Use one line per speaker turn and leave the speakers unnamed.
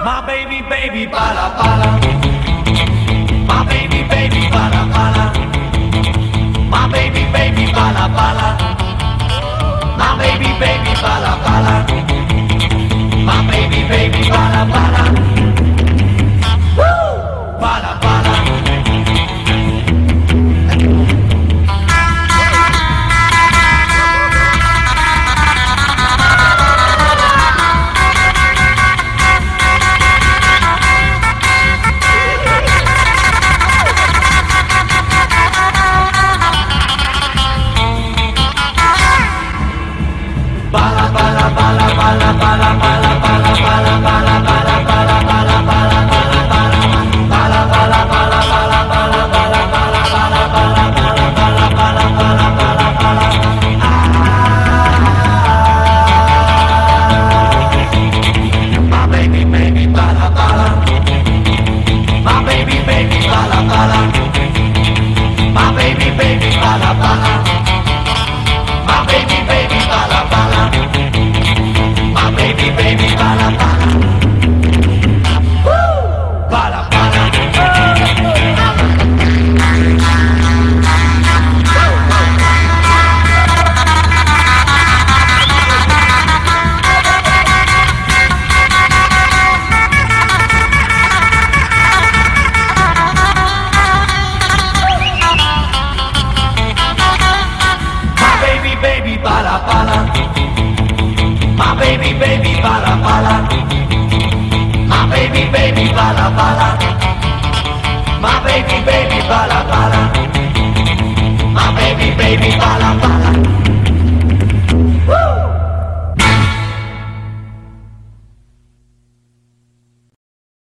My baby, baby, bala, bala. My baby, baby, bala, bala. My baby, baby, bala, bala. My baby, baby, bala, bala. My baby, baby, bala, bala. Woo! Bala, bala. My baby, baby, bala, bala. My baby, baby, bala, bala. My baby, baby, bala, bala. My baby, baby, bala, bala.